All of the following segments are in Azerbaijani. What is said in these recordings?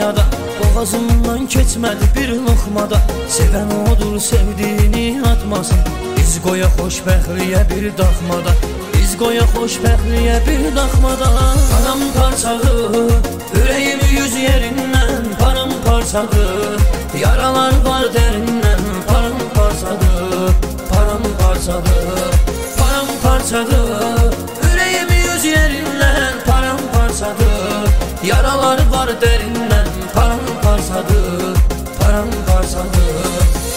dünyada, boğazımdan keçmədi bir lokmada. Sevən odur sevdiğini atmasın, biz qoya xoşbəxtliyə bir daxmada. Biz qoya xoşbəxtliyə bir daxmada. Paramparçadır, ürəyimi yüz yerindən paramparçadır. Yaralar var dərindən paramparçadır, paramparçadır, paramparçadır. Ürəyimi yüz yerindən paramparçadır. Yaralar var dərindən paramparçadır, paramparçadır.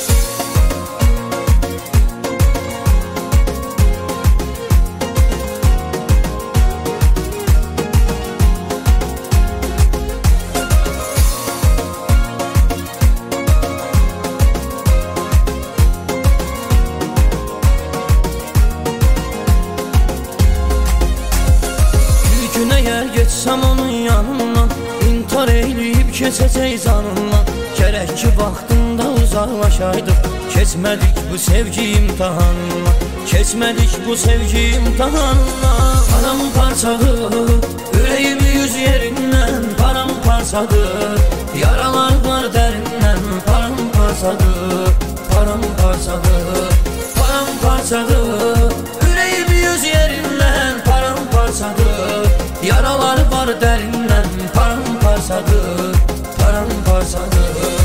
Geçsəm onun yanından, intihar eyləyib keçəcək canından. Gərək ki vaxtında uzaqlaşaydıq, keçmədik bu sevgi imtihanına, keçmədik bu sevgi imtihanına. Paramparçadır, ürəyimi yüz yerindən paramparçadır. Yaralar var dərindən paramparçadır, paramparçadır, paramparçadır. Ürəyimi yüz yerindən paramparçadır. Yaralar var dərindən paramparçadır, paramparçadır.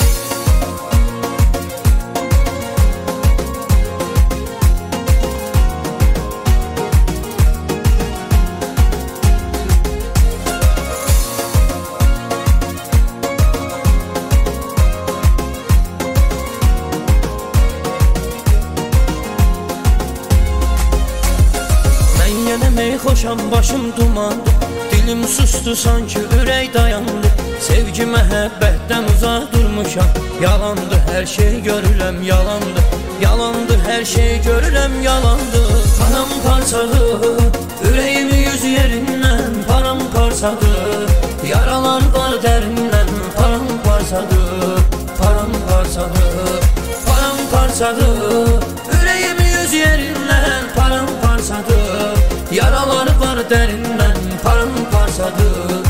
Yenəmək xoşam, başım dumandı, dilim sustu, sanki ürək dayandı. Sevgi məhəbbətdən uzaq durmuşam, yalandı hər şey görürəm, yalandı. Yalandı hər şey görürəm, yalandı. Paramparçadır, ürəyimi yüz yerindən paramparçadır. Yaralar var dərindən paramparçadır, paramparçadır, paramparçadır. Ürəyimi yüz yerindən paramparçadır. Yaralar var dərindən paramparçadır.